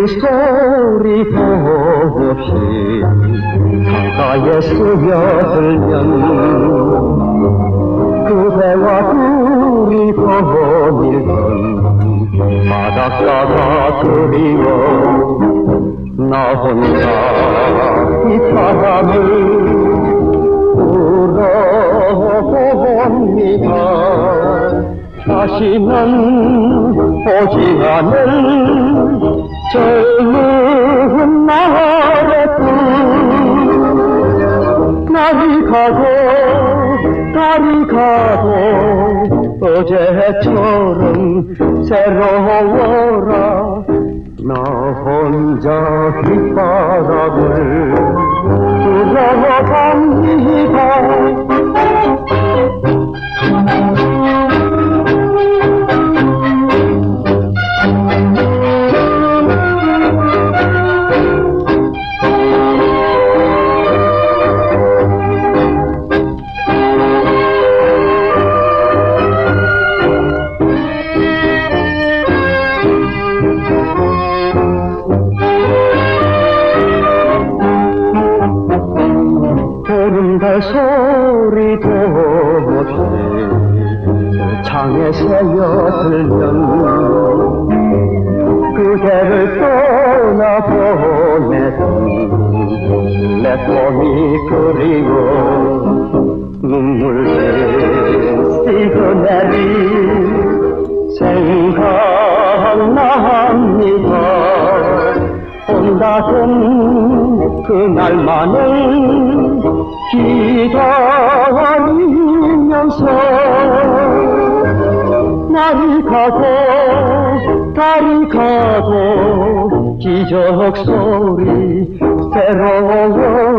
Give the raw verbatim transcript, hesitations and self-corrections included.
소리도 없이 강가에 스며들면 그대와 둘이 거닐던 바닷가가 그리워 나 혼자 이 바람을 불어봅니다. 다시는 오지 않을 젊은 날의 꿈 날이 가고 달이 가고 어제처럼 새로워라 나 혼자 빗바람을 불어갑니다. 소리도 못해 창에 새어들면 그대를 떠나보내던 내 꿈이 그리워 눈물을 씻어내리 생각납니다. 온다던 그날만을 기다리면서 날이 가고 달이 가고 기적 소리 새로워